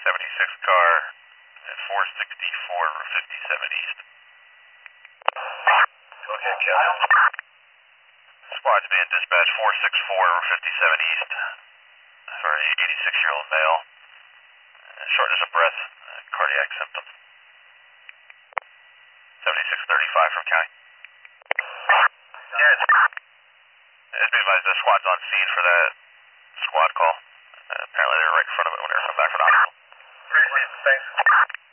76 car at 464 over 57 East. Go ahead, Captain. Squad's being dispatched 464 over 57 East for a 86-year-old male. Shortness of breath, cardiac symptoms. 7635 from county. Yes. As be advised, the squad's on scene for that squad call. Apparently they were right in front of it when they were coming back from the hospital. Appreciate it. Thanks.